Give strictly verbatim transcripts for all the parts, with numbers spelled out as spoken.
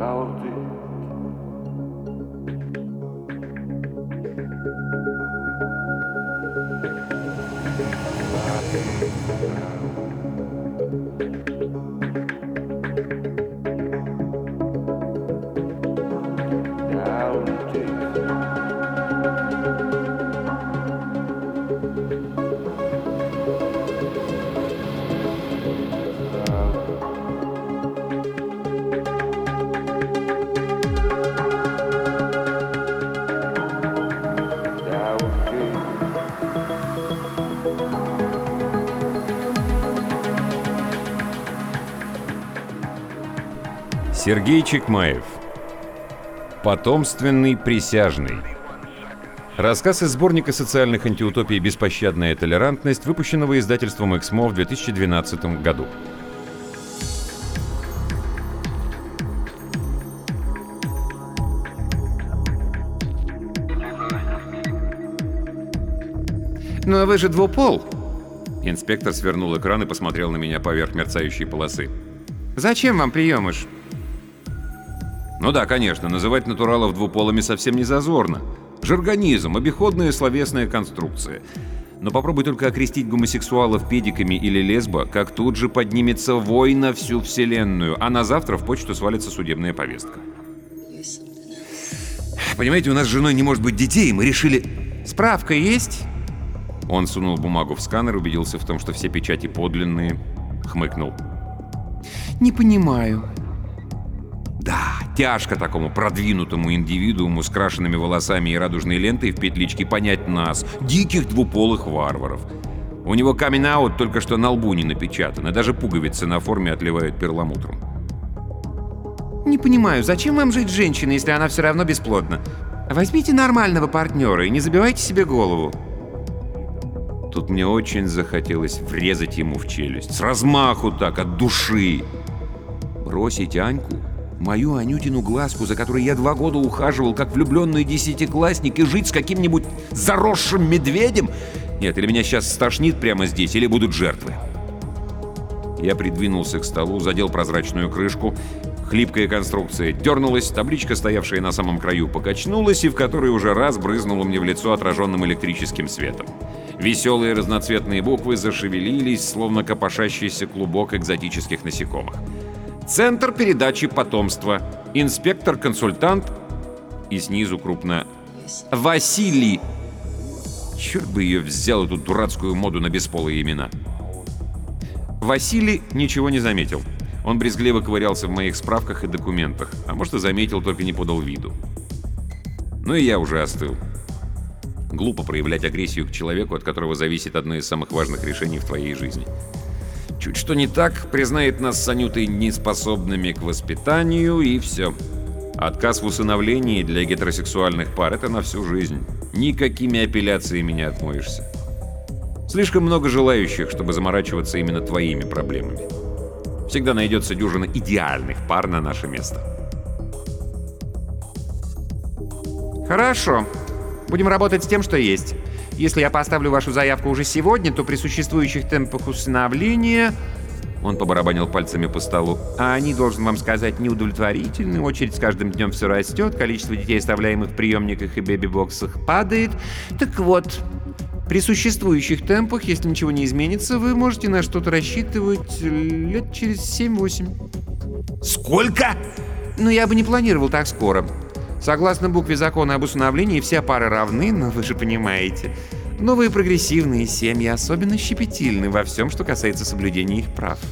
Сергей Чекмаев. Потомственный присяжный. Рассказ из сборника социальных антиутопий «Беспощадная толерантность», выпущенного издательством «Эксмо» в две тысячи двенадцатом году. Ну а вы же двупол. Инспектор свернул экран и посмотрел на меня поверх мерцающей полосы. Зачем вам приемыш? Ну да, конечно, называть натуралов двуполыми совсем не зазорно. Жаргонизм, обиходная словесная конструкция. Но попробуй только окрестить гомосексуалов педиками или лесбо, как тут же поднимется вой на всю вселенную, а на завтра в почту свалится судебная повестка. Понимаете, у нас с женой не может быть детей, и мы решили... Справка есть? Он сунул бумагу в сканер, убедился в том, что все печати подлинные, хмыкнул. Не понимаю. Да, тяжко такому продвинутому индивидууму с крашенными волосами и радужной лентой в петличке понять нас, диких двуполых варваров. У него камин-аут только что на лбу не напечатан, и даже пуговицы на форме отливают перламутром. Не понимаю, зачем вам жить с женщиной, если она все равно бесплодна? Возьмите нормального партнера и не забивайте себе голову. Тут мне очень захотелось врезать ему в челюсть. С размаху так, от души. Бросить Аньку, мою Анютину глазку, за которой я два года ухаживал, как влюбленный десятиклассник, и жить с каким-нибудь заросшим медведем? Нет, или меня сейчас стошнит прямо здесь, или будут жертвы. Я придвинулся к столу, задел прозрачную крышку. Хлипкая конструкция дернулась, табличка, стоявшая на самом краю, покачнулась, и в которой уже раз брызнула мне в лицо отраженным электрическим светом. Веселые разноцветные буквы зашевелились, словно копошащийся клубок экзотических насекомых. Центр передачи потомства. Инспектор-консультант. И снизу крупно Василий. Черт бы ее взял, эту дурацкую моду на бесполые имена. Василий ничего не заметил. Он брезгливо ковырялся в моих справках и документах. А может, и заметил, только не подал виду. Ну и я уже остыл. Глупо проявлять агрессию к человеку, от которого зависит одно из самых важных решений в твоей жизни. Чуть что не так, признает нас с Анютой неспособными к воспитанию, и все. Отказ в усыновлении для гетеросексуальных пар — это на всю жизнь. Никакими апелляциями не отмоешься. Слишком много желающих, чтобы заморачиваться именно твоими проблемами. Всегда найдется дюжина идеальных пар на наше место. Хорошо. Будем работать с тем, что есть. Если я поставлю вашу заявку уже сегодня, то при существующих темпах усыновления... Он побарабанил пальцами по столу. А они, должен вам сказать, неудовлетворительны. Очередь с каждым днем все растет. Количество детей, оставляемых в приемниках и бэби-боксах, падает. Так вот, при существующих темпах, если ничего не изменится, вы можете на что-то рассчитывать лет через семь-восемь. Сколько? Ну, я бы не планировал так скоро. Согласно букве закона об усыновлении, все пары равны, но вы же понимаете. Новые прогрессивные семьи особенно щепетильны во всем, что касается соблюдения их прав.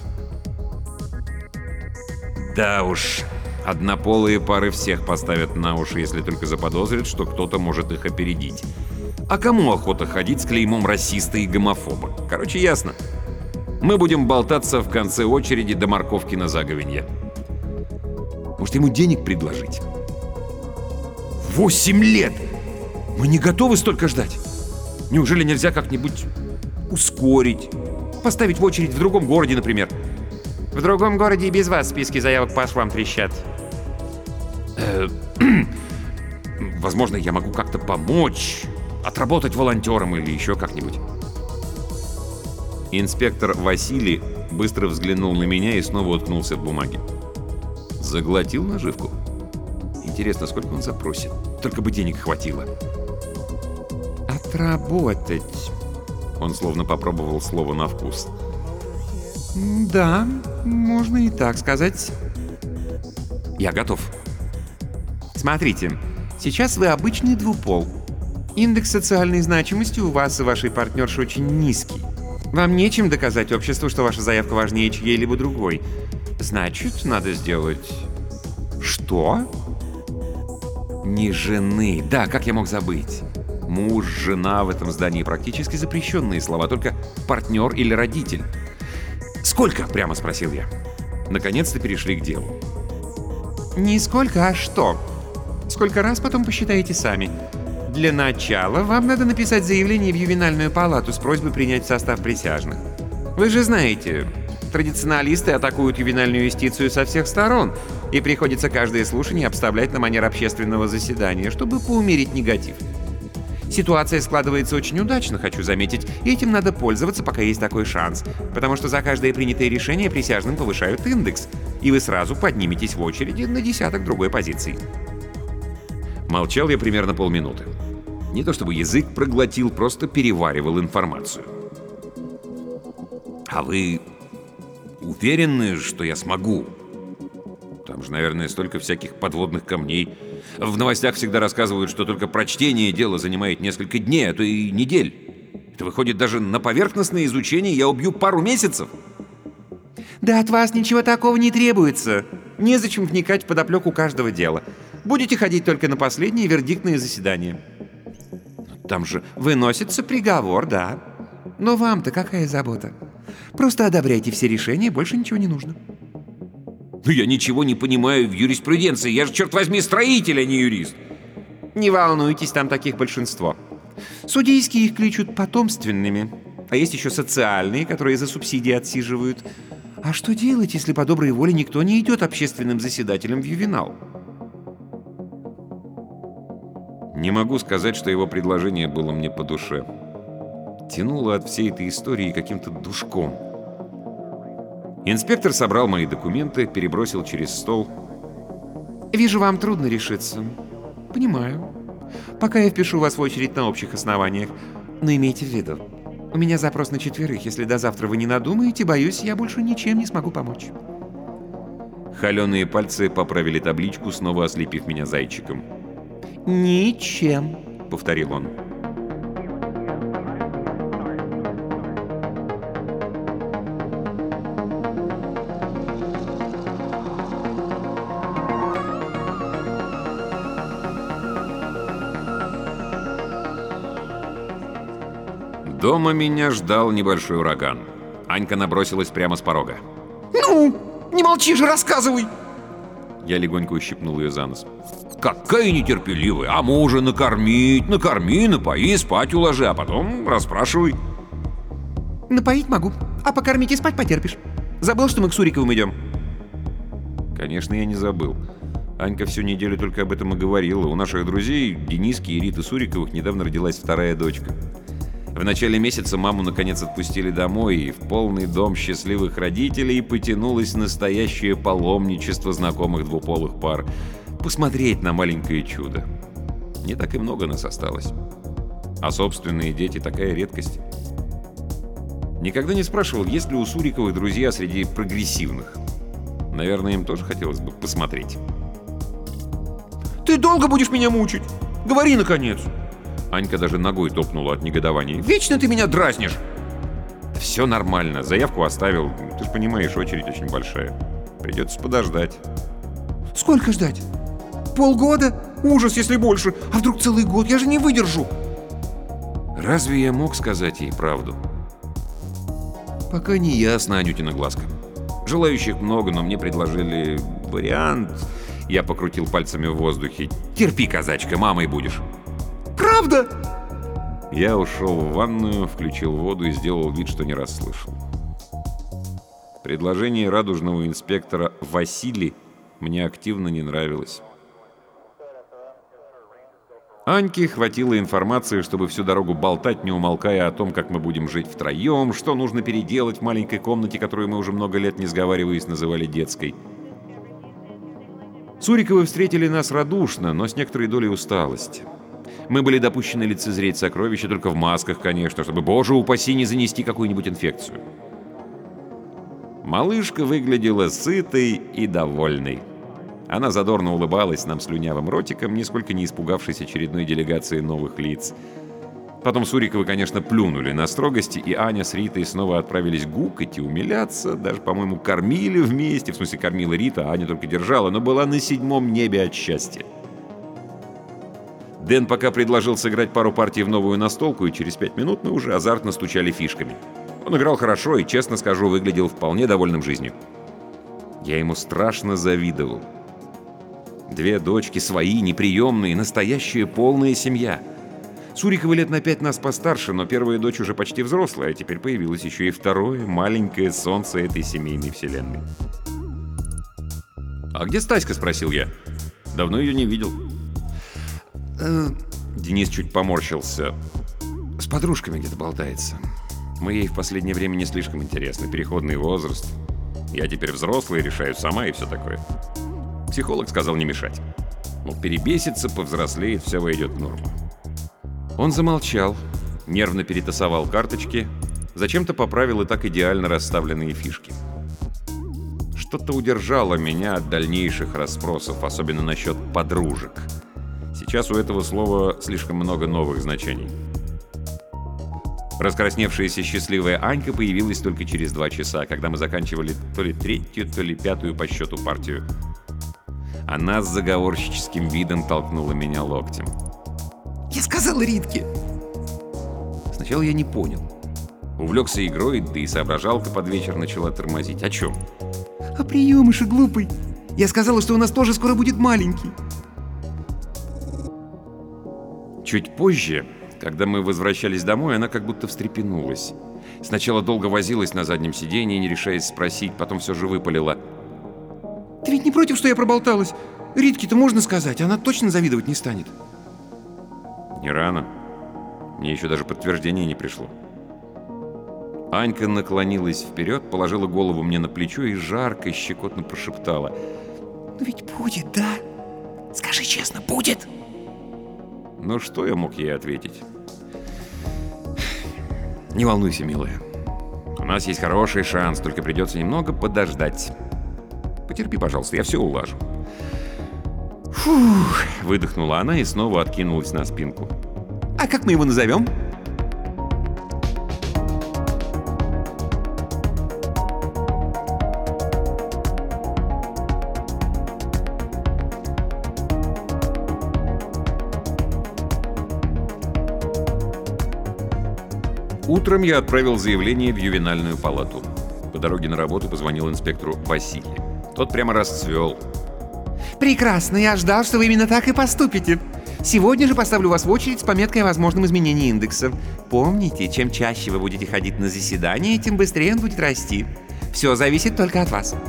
Да уж, однополые пары всех поставят на уши, если только заподозрят, что кто-то может их опередить. А кому охота ходить с клеймом расиста и гомофоба? Короче, ясно. Мы будем болтаться в конце очереди до морковки на заговенье. Может, ему денег предложить? Восемь лет! Мы не готовы столько ждать. Неужели нельзя как-нибудь ускорить? Поставить в очередь в другом городе, например. В другом городе и без вас списки заявок по швам трещат. Возможно, я могу как-то помочь. Отработать волонтером или еще как-нибудь. Инспектор Василий быстро взглянул на меня и снова уткнулся в бумаги. Заглотил наживку. Интересно, сколько он запросит? Только бы денег хватило. Отработать. Он словно попробовал слово на вкус. Да, можно и так сказать. Я готов. Смотрите, сейчас вы обычный двупол. Индекс социальной значимости у вас и вашей партнерши очень низкий. Вам нечем доказать обществу, что ваша заявка важнее чьей-либо другой. Значит, надо сделать... Что? Не жены. Да, как я мог забыть? Муж, жена в этом здании практически запрещенные слова, только партнер или родитель. «Сколько?» — прямо спросил я. Наконец-то перешли к делу. Не сколько, а что? Сколько раз потом посчитаете сами. Для начала вам надо написать заявление в ювенальную палату с просьбой принять в состав присяжных. Вы же знаете, традиционалисты атакуют ювенальную юстицию со всех сторон, и приходится каждое слушание обставлять на манер общественного заседания, чтобы поумерить негатив. Ситуация складывается очень удачно, хочу заметить, и этим надо пользоваться, пока есть такой шанс, потому что за каждое принятое решение присяжным повышают индекс, и вы сразу подниметесь в очереди на десяток другой позиций. Молчал я примерно полминуты. Не то чтобы язык проглотил, просто переваривал информацию. «А вы уверены, что я смогу? Там же, наверное, столько всяких подводных камней. В новостях всегда рассказывают, что только прочтение дела занимает несколько дней, а то и недель. Это выходит, даже на поверхностное изучение я убью пару месяцев». Да от вас ничего такого не требуется. Незачем вникать в подоплеку каждого дела. Будете ходить только на последние вердиктные заседания. Там же выносится приговор, да. Но вам-то какая забота? Просто одобряйте все решения, больше ничего не нужно. Ну я ничего не понимаю в юриспруденции. Я же, черт возьми, строитель, а не юрист. Не волнуйтесь, там таких большинство. Судейские их кличут потомственными. А есть еще социальные, которые за субсидии отсиживают. А что делать, если по доброй воле никто не идет общественным заседателем в ювенал? Не могу сказать, что его предложение было мне по душе. Тянуло от всей этой истории каким-то душком. Инспектор собрал мои документы, перебросил через стол. «Вижу, вам трудно решиться. Понимаю. Пока я впишу вас в очередь на общих основаниях. Но имейте в виду, у меня запрос на четверых. Если до завтра вы не надумаете, боюсь, я больше ничем не смогу помочь». Холеные пальцы поправили табличку, снова ослепив меня зайчиком. «Ничем», — повторил он. Дома меня ждал небольшой ураган. Анька набросилась прямо с порога. «Ну, не молчи же, рассказывай!» Я легонько ущипнул ее за нос. «Какая нетерпеливая! А мужа накормить, накорми, напои, спать уложи, а потом расспрашивай». «Напоить могу, а покормить и спать потерпишь. Забыл, что мы к Суриковым идем?» Конечно, я не забыл. Анька всю неделю только об этом и говорила. У наших друзей, Дениски и Риты Суриковых, недавно родилась вторая дочка. В начале месяца маму наконец отпустили домой, и в полный дом счастливых родителей потянулось настоящее паломничество знакомых двуполых пар. Посмотреть на маленькое чудо. Не так и много нас осталось. А собственные дети — такая редкость. Никогда не спрашивал, есть ли у Суриковых друзья среди прогрессивных. Наверное, им тоже хотелось бы посмотреть. «Ты долго будешь меня мучить? Говори, наконец!» Анька даже ногой топнула от негодования. «Вечно ты меня дразнишь!» «Все нормально, заявку оставил. Ты же понимаешь, очередь очень большая. Придется подождать». «Сколько ждать? Полгода? Ужас, если больше. А вдруг целый год? Я же не выдержу!» Разве я мог сказать ей правду? Пока не ясно, Анютина глазка. Желающих много, но мне предложили вариант. Я покрутил пальцами в воздухе. «Терпи, казачка, мамой будешь». «Правда?» Я ушел в ванную, включил воду и сделал вид, что не расслышал. Предложение радужного инспектора Василий мне активно не нравилось. Аньке хватило информации, чтобы всю дорогу болтать, не умолкая о том, как мы будем жить втроем, что нужно переделать в маленькой комнате, которую мы уже много лет, не сговариваясь, называли детской. Суриковы встретили нас радушно, но с некоторой долей усталости. Мы были допущены лицезреть сокровища только в масках, конечно, чтобы, боже упаси, не занести какую-нибудь инфекцию. Малышка выглядела сытой и довольной. Она задорно улыбалась нам слюнявым ротиком, нисколько не испугавшись очередной делегации новых лиц. Потом Суриковы, конечно, плюнули на строгости, и Аня с Ритой снова отправились гукать и умиляться, даже, по-моему, кормили вместе, в смысле кормила Рита, а Аня только держала, но была на седьмом небе от счастья. Дэн пока предложил сыграть пару партий в новую настолку, и через пять минут мы уже азартно стучали фишками. Он играл хорошо и, честно скажу, выглядел вполне довольным жизнью. Я ему страшно завидовал. Две дочки свои, неприемные, настоящая полная семья. Суриковы лет на пять нас постарше, но первая дочь уже почти взрослая, а теперь появилось еще и второе маленькое солнце этой семейной вселенной. «А где Стаська?» — спросил я. «Давно ее не видел». Э, Денис чуть поморщился. «С подружками где-то болтается. Мы ей в последнее время не слишком интересны. Переходный возраст. Я теперь взрослый, решаю сама и все такое». Психолог сказал не мешать. Мол, перебесится, повзрослеет, все войдет в норму. Он замолчал, нервно перетасовал карточки, зачем-то поправил и так идеально расставленные фишки. Что-то удержало меня от дальнейших расспросов, особенно насчет подружек. Сейчас у этого слова слишком много новых значений. Раскрасневшаяся счастливая Анька появилась только через два часа, когда мы заканчивали то ли третью, то ли пятую по счету партию. Она с заговорщическим видом толкнула меня локтем. «Я сказал Ритке!» Сначала я не понял. Увлекся игрой, да и соображалка под вечер начала тормозить. О чем? «О приемыше, глупый! Я сказала, что у нас тоже скоро будет маленький!» Чуть позже, когда мы возвращались домой, она как будто встрепенулась. Сначала долго возилась на заднем сиденье, не решаясь спросить, потом все же выпалила. «Ты ведь не против, что я проболталась? Ритке-то можно сказать, она точно завидовать не станет». «Не рано. Мне еще даже подтверждение не пришло». Анька наклонилась вперед, положила голову мне на плечо и жарко, щекотно прошептала. «Ну ведь будет, да? Скажи честно, будет?» Ну что я мог ей ответить? «Не волнуйся, милая. У нас есть хороший шанс, только придется немного подождать. Потерпи, пожалуйста, я все улажу». «Фух», — выдохнула она и снова откинулась на спинку. «А как мы его назовем?» Утром я отправил заявление в ювенальную палату. По дороге на работу позвонил инспектору Василию. Тот прямо расцвел. «Прекрасно, я ждал, что вы именно так и поступите. Сегодня же поставлю вас в очередь с пометкой о возможном изменении индекса. Помните, чем чаще вы будете ходить на заседания, тем быстрее он будет расти. Все зависит только от вас».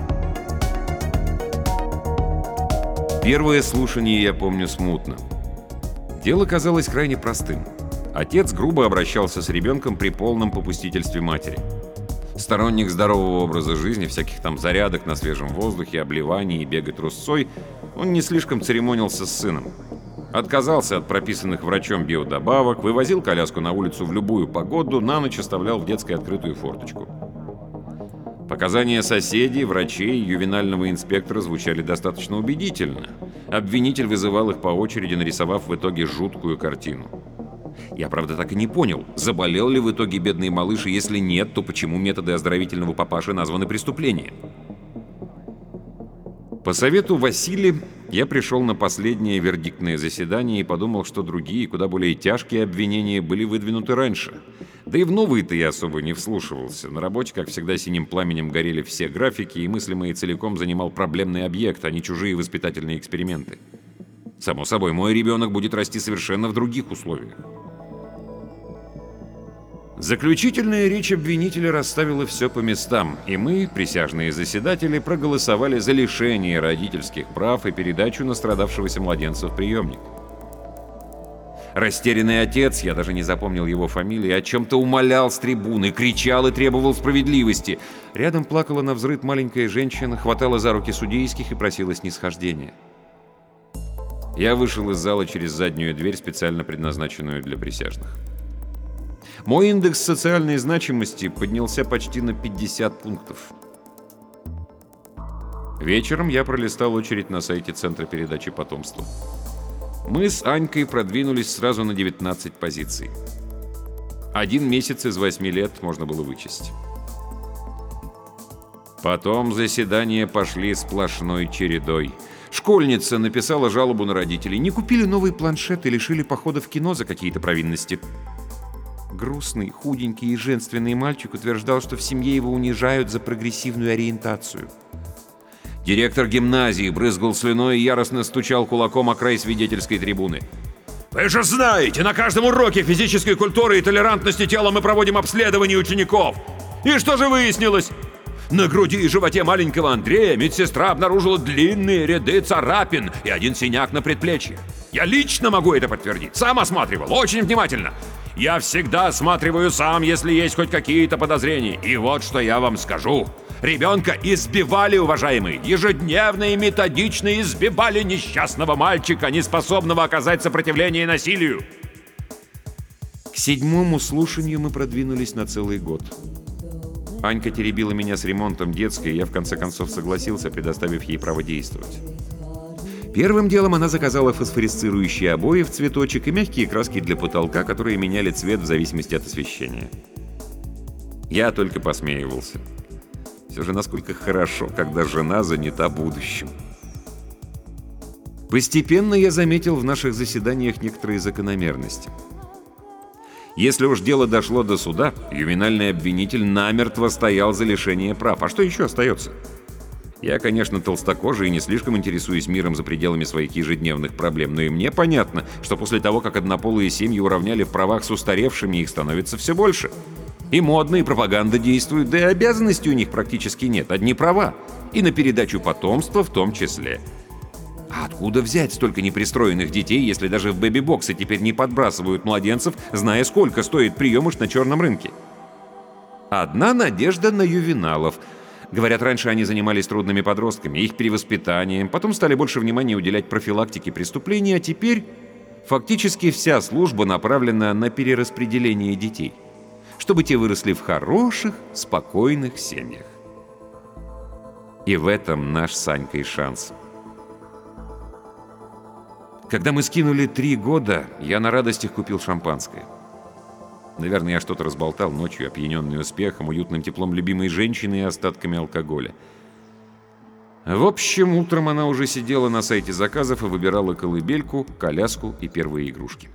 Первое слушание я помню смутно. Дело казалось крайне простым. Отец грубо обращался с ребенком при полном попустительстве матери. Сторонник здорового образа жизни, всяких там зарядок на свежем воздухе, обливаний и бега трусцой, он не слишком церемонился с сыном. Отказался от прописанных врачом биодобавок, вывозил коляску на улицу в любую погоду, на ночь оставлял в детской открытую форточку. Показания соседей, врачей, ювенального инспектора звучали достаточно убедительно. Обвинитель вызывал их по очереди, нарисовав в итоге жуткую картину. Я, правда, так и не понял, заболел ли в итоге бедный малыш, и если нет, то почему методы оздоровительного папаши названы преступлением? По совету Василия я пришел на последнее вердиктное заседание и подумал, что другие, куда более тяжкие обвинения были выдвинуты раньше. Да и в новые-то я особо не вслушивался. На работе, как всегда, синим пламенем горели все графики, и мысли мои целиком занимал проблемный объект, а не чужие воспитательные эксперименты. Само собой, мой ребенок будет расти совершенно в других условиях. Заключительная речь обвинителя расставила все по местам, и мы, присяжные заседатели, проголосовали за лишение родительских прав и передачу настрадавшегося младенца в приемник. Растерянный отец, я даже не запомнил его фамилии, о чем-то умолял с трибуны, кричал и требовал справедливости. Рядом плакала навзрыд маленькая женщина, хватала за руки судейских и просила снисхождения. Я вышел из зала через заднюю дверь, специально предназначенную для присяжных. Мой индекс социальной значимости поднялся почти на пятьдесят пунктов. Вечером я пролистал очередь на сайте Центра передачи потомства. Мы с Анькой продвинулись сразу на девятнадцать позиций. Один месяц из восьми лет можно было вычесть. Потом заседания пошли сплошной чередой. Школьница написала жалобу на родителей. Не купили новый планшет и лишили похода в кино за какие-то провинности. Грустный, худенький и женственный мальчик утверждал, что в семье его унижают за прогрессивную ориентацию. Директор гимназии брызгал слюной и яростно стучал кулаком о край свидетельской трибуны. «Вы же знаете, на каждом уроке физической культуры и толерантности тела мы проводим обследование учеников. И что же выяснилось? На груди и животе маленького Андрея медсестра обнаружила длинные ряды царапин и один синяк на предплечье. Я лично могу это подтвердить. Сам осматривал, очень внимательно. Я всегда осматриваю сам, если есть хоть какие-то подозрения. И вот что я вам скажу. Ребенка избивали, уважаемые. Ежедневно и методично избивали несчастного мальчика, неспособного оказать сопротивление насилию. К седьмому слушанию мы продвинулись на целый год. Анька теребила меня с ремонтом детской, и я в конце концов согласился, предоставив ей право действовать. Первым делом она заказала фосфоресцирующие обои в цветочек и мягкие краски для потолка, которые меняли цвет в зависимости от освещения. Я только посмеивался. Все же насколько хорошо, когда жена занята будущим. Постепенно я заметил в наших заседаниях некоторые закономерности. Если уж дело дошло до суда, ювенальный обвинитель намертво стоял за лишение прав. А что еще остается? Я, конечно, толстокожий и не слишком интересуюсь миром за пределами своих ежедневных проблем, но и мне понятно, что после того, как однополые семьи уравняли в правах с устаревшими, их становится все больше. И модно, и пропаганда действуют, да и обязанностей у них практически нет, одни права. И на передачу потомства в том числе. А откуда взять столько непристроенных детей, если даже в бэби-боксы теперь не подбрасывают младенцев, зная, сколько стоит приемыш на черном рынке? Одна надежда на ювеналов. Говорят, раньше они занимались трудными подростками, их перевоспитанием, потом стали больше внимания уделять профилактике преступлений, а теперь фактически вся служба направлена на перераспределение детей, чтобы те выросли в хороших, спокойных семьях. И в этом наш с Санькой шанс. Когда мы скинули три года, я на радостях купил шампанское. Наверное, я что-то разболтал ночью, опьяненный успехом, уютным теплом любимой женщины и остатками алкоголя. В общем, утром она уже сидела на сайте заказов и выбирала колыбельку, коляску и первые игрушки.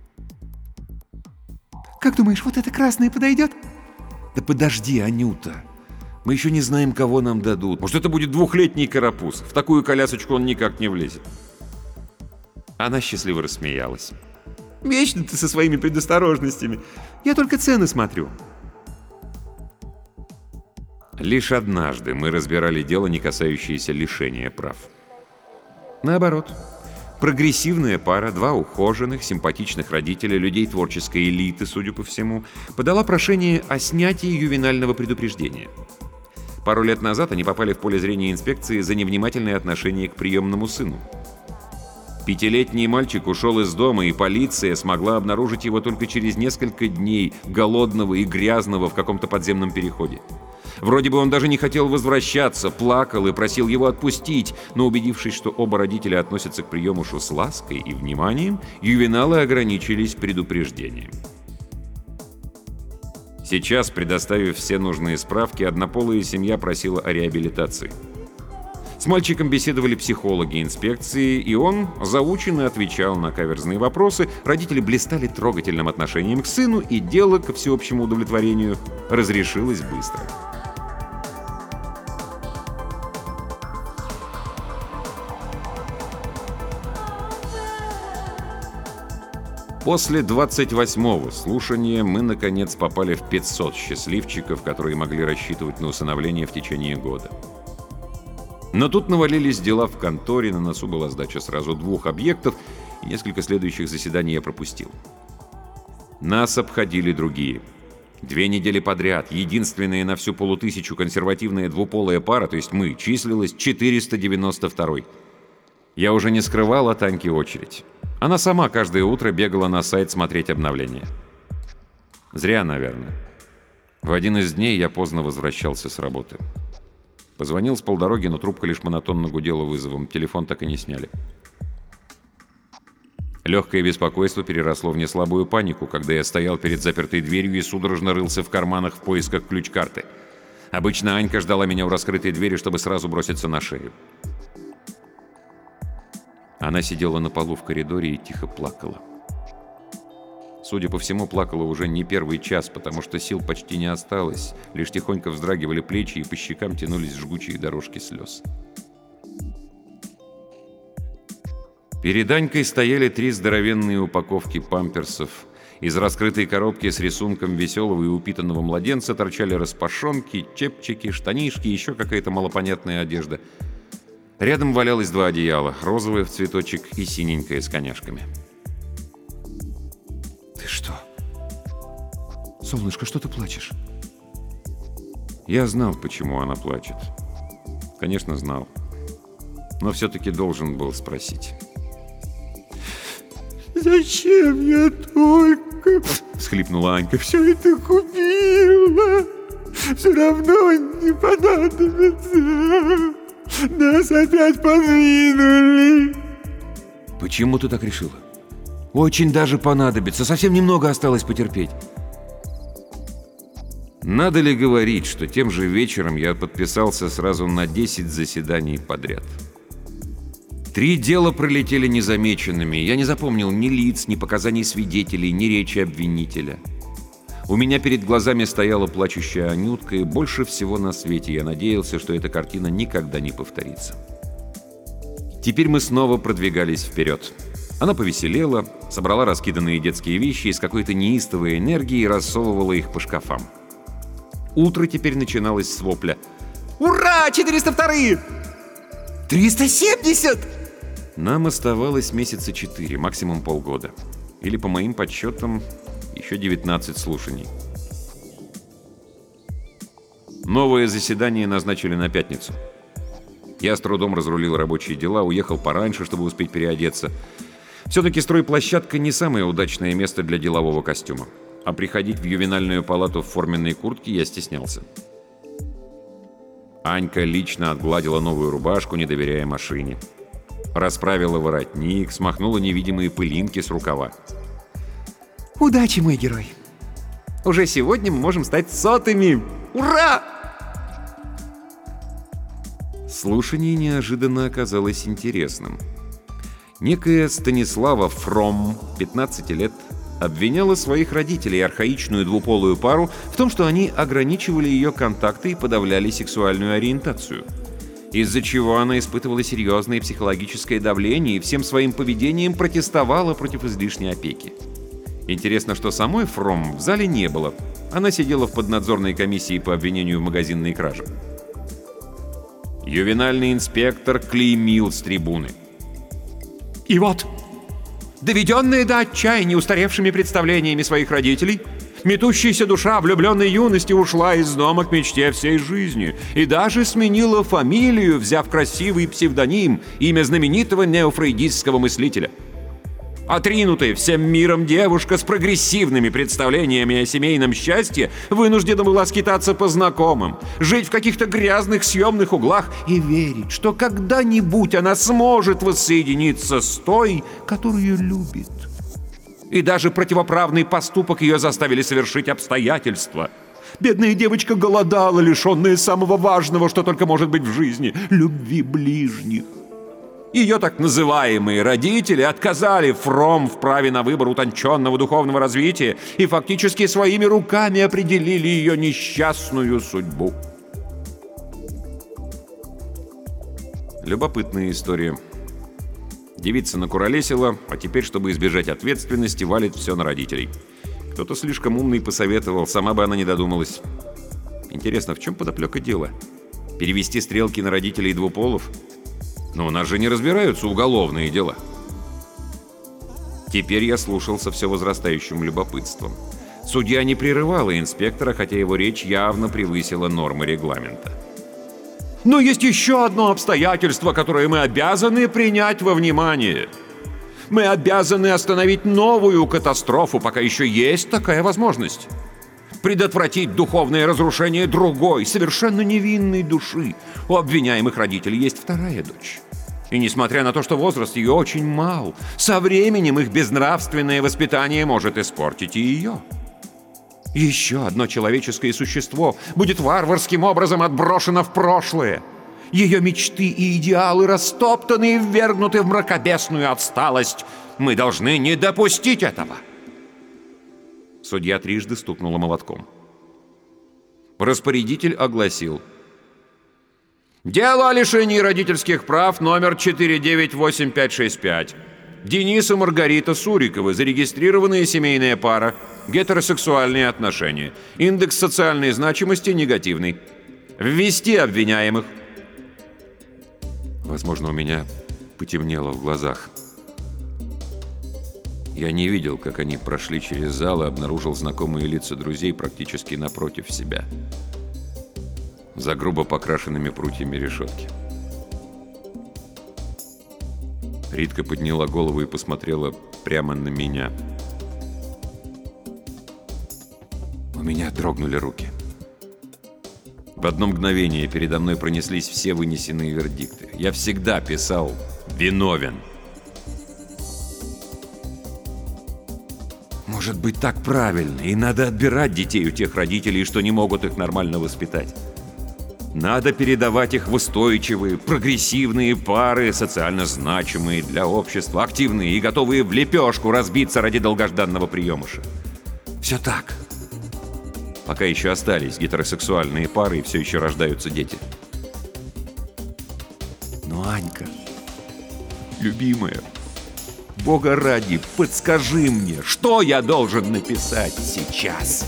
Как думаешь, вот это красное подойдет? Да подожди, Анюта. Мы еще не знаем, кого нам дадут. Может, это будет двухлетний карапуз. В такую колясочку он никак не влезет. Она счастливо рассмеялась. Вечно ты со своими предосторожностями. Я только цены смотрю. Лишь однажды мы разбирали дело, не касающееся лишения прав. Наоборот. Прогрессивная пара, два ухоженных, симпатичных родителя, людей творческой элиты, судя по всему, подала прошение о снятии ювенального предупреждения. Пару лет назад они попали в поле зрения инспекции за невнимательное отношение к приемному сыну. Пятилетний мальчик ушел из дома, и полиция смогла обнаружить его только через несколько дней, голодного и грязного в каком-то подземном переходе. Вроде бы он даже не хотел возвращаться, плакал и просил его отпустить, но убедившись, что оба родителя относятся к приемушу с лаской и вниманием, ювеналы ограничились предупреждением. Сейчас, предоставив все нужные справки, однополая семья просила о реабилитации. С мальчиком беседовали психологи инспекции, и он заученно отвечал на каверзные вопросы. Родители блистали трогательным отношением к сыну, и дело, ко всеобщему удовлетворению, разрешилось быстро. После двадцать восьмого слушания мы, наконец, попали в пятьсот счастливчиков, которые могли рассчитывать на усыновление в течение года. Но тут навалились дела в конторе, на носу была сдача сразу двух объектов, и несколько следующих заседаний я пропустил. Нас обходили другие. Две недели подряд, единственная на всю полутысячу консервативная двуполая пара, то есть мы, числилась четыреста девяносто второй. Я уже не скрывал от Аньки очередь. Она сама каждое утро бегала на сайт смотреть обновления. Зря, наверное. В один из дней я поздно возвращался с работы. Позвонил с полдороги, но трубка лишь монотонно гудела вызовом. Телефон так и не сняли. Легкое беспокойство переросло в неслабую панику, когда я стоял перед запертой дверью и судорожно рылся в карманах в поисках ключ-карты. Обычно Анька ждала меня у раскрытой двери, чтобы сразу броситься на шею. Она сидела на полу в коридоре и тихо плакала. Судя по всему, плакала уже не первый час, потому что сил почти не осталось, лишь тихонько вздрагивали плечи и по щекам тянулись жгучие дорожки слез. Перед Анькой стояли три здоровенные упаковки памперсов. Из раскрытой коробки с рисунком веселого и упитанного младенца торчали распашонки, чепчики, штанишки и еще какая-то малопонятная одежда. Рядом валялось два одеяла, розовое в цветочек и синенькое с коняшками. «Ты что? Солнышко, что ты плачешь?» Я знал, почему она плачет. Конечно, знал. Но все-таки должен был спросить. «Зачем я только?» — всхлипнула Анька. «Все это купила. Все равно не понадобится. Нас опять подвинули». «Почему ты так решила? Очень даже понадобится. Совсем немного осталось потерпеть». Надо ли говорить, что тем же вечером я подписался сразу на десять заседаний подряд? Три дела пролетели незамеченными. Я не запомнил ни лиц, ни показаний свидетелей, ни речи обвинителя. У меня перед глазами стояла плачущая Анютка, и больше всего на свете я надеялся, что эта картина никогда не повторится. Теперь мы снова продвигались вперед. Она повеселела, собрала раскиданные детские вещи и с какой-то неистовой энергией рассовывала их по шкафам. Утро теперь начиналось с вопля. «Ура! четыреста вторые! триста семьдесят!» Нам оставалось месяца четыре, максимум полгода. Или, по моим подсчетам, еще девятнадцать слушаний. Новое заседание назначили на пятницу. Я с трудом разрулил рабочие дела, уехал пораньше, чтобы успеть переодеться. Все-таки стройплощадка не самое удачное место для делового костюма. А приходить в ювенальную палату в форменной куртке я стеснялся. Анька лично отгладила новую рубашку, не доверяя машине. Расправила воротник, смахнула невидимые пылинки с рукава. «Удачи, мой герой! Уже сегодня мы можем стать сотыми! Ура!» Слушание неожиданно оказалось интересным. Некая Станислава Фром, пятнадцать лет, обвиняла своих родителей, архаичную двуполую пару, в том, что они ограничивали ее контакты и подавляли сексуальную ориентацию. Из-за чего она испытывала серьезное психологическое давление и всем своим поведением протестовала против излишней опеки. Интересно, что самой Фром в зале не было. Она сидела в поднадзорной комиссии по обвинению в магазинной краже. Ювенальный инспектор клеймил с трибуны. И вот, доведенная до отчаяния устаревшими представлениями своих родителей, метущаяся душа влюбленной юности ушла из дома к мечте всей жизни и даже сменила фамилию, взяв красивый псевдоним, имя знаменитого неофрейдистского мыслителя. Отринутая всем миром девушка с прогрессивными представлениями о семейном счастье вынуждена была скитаться по знакомым, жить в каких-то грязных съемных углах и верить, что когда-нибудь она сможет воссоединиться с той, которую любит. И даже противоправный поступок ее заставили совершить обстоятельства. Бедная девочка голодала, лишенная самого важного, что только может быть в жизни — любви ближних. Ее так называемые родители отказали Фром в праве на выбор утонченного духовного развития и фактически своими руками определили ее несчастную судьбу. Любопытная история. Девица накуролесила, а теперь, чтобы избежать ответственности, валит все на родителей. Кто-то слишком умный посоветовал, сама бы она не додумалась. Интересно, в чем подоплека дела? Перевести стрелки на родителей двуполов? Но у нас же не разбираются уголовные дела. Теперь я слушал со все возрастающим любопытством. Судья не прерывала инспектора, хотя его речь явно превысила нормы регламента. Но есть еще одно обстоятельство, которое мы обязаны принять во внимание. Мы обязаны остановить новую катастрофу, пока еще есть такая возможность. Предотвратить духовное разрушение другой, совершенно невинной души. У обвиняемых родителей есть вторая дочь. И несмотря на то, что возраст ее очень мал, со временем их безнравственное воспитание может испортить и ее. Еще одно человеческое существо будет варварским образом отброшено в прошлое. Ее мечты и идеалы растоптаны и ввергнуты в мракобесную отсталость. Мы должны не допустить этого. Судья трижды стукнула молотком. Распорядитель огласил: дело о лишении родительских прав номер четыре девять восемь пять шесть пять. Денис и Маргарита Суриковы, зарегистрированная семейная пара, гетеросексуальные отношения. Индекс социальной значимости негативный. Ввести обвиняемых. Возможно, у меня потемнело в глазах. Я не видел, как они прошли через зал и обнаружил знакомые лица друзей практически напротив себя, за грубо покрашенными прутьями решетки. Ритка подняла голову и посмотрела прямо на меня. У меня дрогнули руки. В одно мгновение передо мной пронеслись все вынесенные вердикты. Я всегда писал «виновен». Может быть, так правильно, и надо отбирать детей у тех родителей, что не могут их нормально воспитать. Надо передавать их в устойчивые, прогрессивные пары, социально значимые для общества, активные и готовые в лепешку разбиться ради долгожданного приемыша. Все так. Пока еще остались гетеросексуальные пары и все еще рождаются дети. Но Анька, любимая, Бога ради, подскажи мне, что я должен написать сейчас?